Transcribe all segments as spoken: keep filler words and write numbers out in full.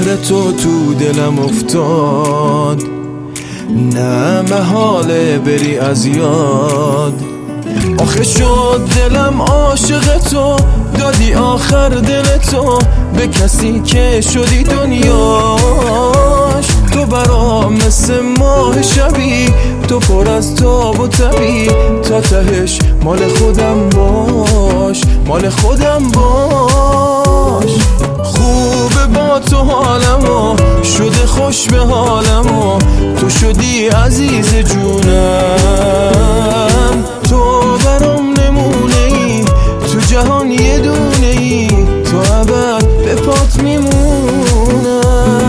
عاشق تو تو دلم افتاد، نه محاله بری از یاد. آخه شد دلم عاشق تو، دادی آخر دل تو به کسی که شدی دنیاش. تو برام مثل ماه شبی، تو پر از تاب و تبی، تا تهش مال خودم باش، مال خودم باش. خوبه با تو حالمو، شده خوش به حالمو، تو شدی عزیز جونم. تو برام نمونه ای، تو جهان یه دونه ای، تو ابد به پات میمونم.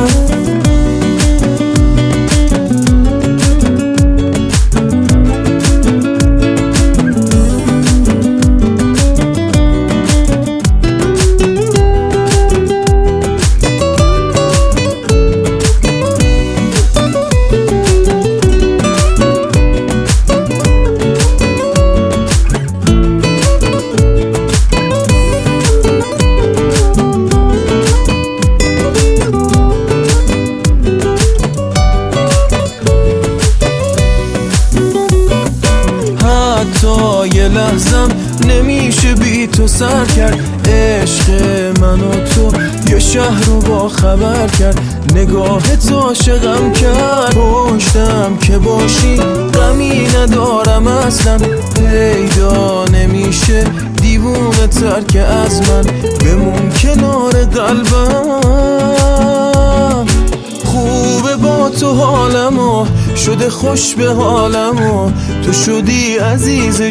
تا یه لحظم نمیشه بی تو سر کرد. عشق من و تو یه شهر رو با خبر کرد. نگاه تو عاشقم کرد، پشتم که باشی غمی ندارم اصلا. پیدا نمیشه دیوونه تر که از من، بمون کنار قلبم. خوبه با تو حالمو، شده خوش به حالمو، تو شدی عزیز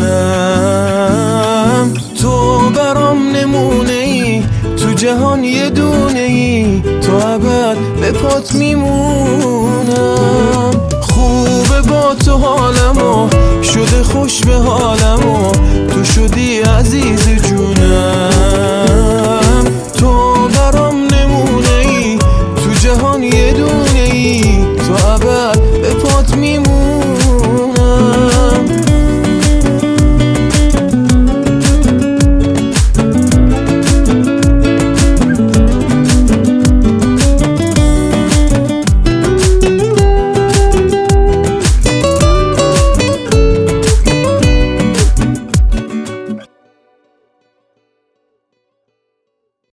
جونم. تو برام نمونه ای، تو جهان یه دونه ای، تو ابد به پات میمونم. خوبه با تو حالمو، شده خوش به حالمو، تو شدی عزیز جونم.